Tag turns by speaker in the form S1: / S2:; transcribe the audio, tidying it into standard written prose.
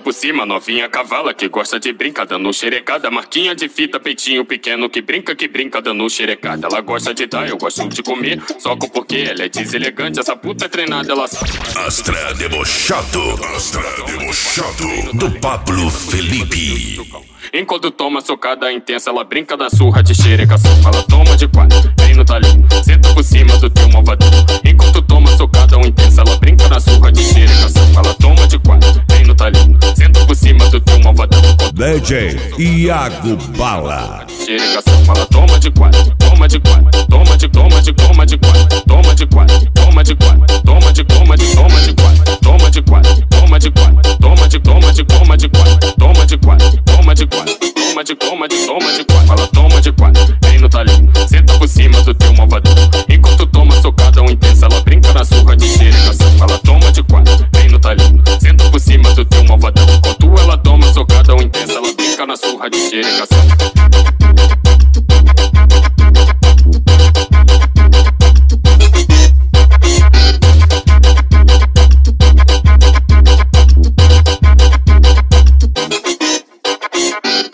S1: por cima, novinha cavala que gosta de brincar dando xerecada. Marquinha de fita, peitinho pequeno que brinca dando xerecada. Ela gosta de dar, eu gosto de comer, só com porque ela é deselegante. Essa puta é treinada, ela sabe.
S2: Astra debochado do Pablo Felipe.
S1: Enquanto toma socada intensa, ela brinca da surra de xerecação. Ela toma de quatro, vem no talhinho, senta por cima do teu malvadão. Enquanto toma socada intensa, ela brinca na surra de xerecação. Ela toma de quatro, vem no talhinho, senta por cima do teu malvadão.
S2: DJ Iago Bala.
S1: Xerecação, ela toma de quatro, toma de quatro, toma de quatro, toma de quatro, toma de quatro, toma de quatro, toma de quatro, toma de quatro, toma de quatro, toma de quatro, toma de quatro, toma de quatro, toma de quatro, toma de quatro, ela toma de quatro, vem no talhinho, senta por cima do teu malvadão. Enquanto toma socada intensa, ela brinca na surra de xerecação. Ela toma de quatro, vem no talhinho, senta por cima do teu malvadão. Enquanto ela toma socada intensa, ela brinca na surra de xerecação.